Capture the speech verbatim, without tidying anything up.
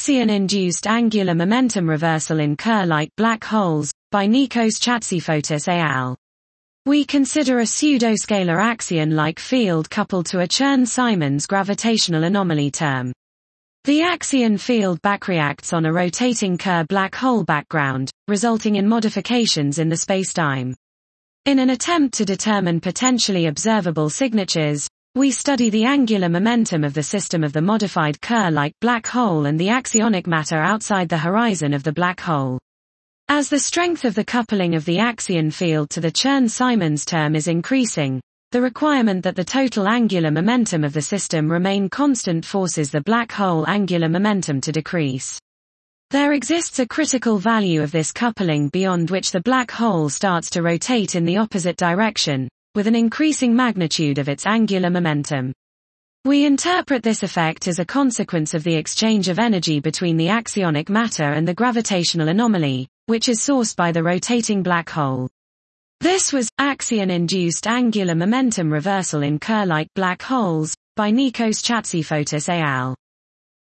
Axion-induced angular momentum reversal in Kerr-like black holes, by Nikos Chatzifotis et al. We consider a pseudoscalar axion-like field coupled to a Chern-Simons gravitational anomaly term. The axion field backreacts on a rotating Kerr black hole background, resulting in modifications in the spacetime. In an attempt to determine potentially observable signatures, we study the angular momentum of the system of the modified Kerr-like black hole and the axionic matter outside the horizon of the black hole. As the strength of the coupling of the axion field to the Chern-Simons term is increasing, the requirement that the total angular momentum of the system remain constant forces the black hole angular momentum to decrease. There exists a critical value of this coupling beyond which the black hole starts to rotate in the opposite direction, with an increasing magnitude of its angular momentum. We interpret this effect as a consequence of the exchange of energy between the axionic matter and the gravitational anomaly, which is sourced by the rotating black hole. This was axion-induced angular momentum reversal in Kerr-like black holes, by Nikos Chatzifotis et al.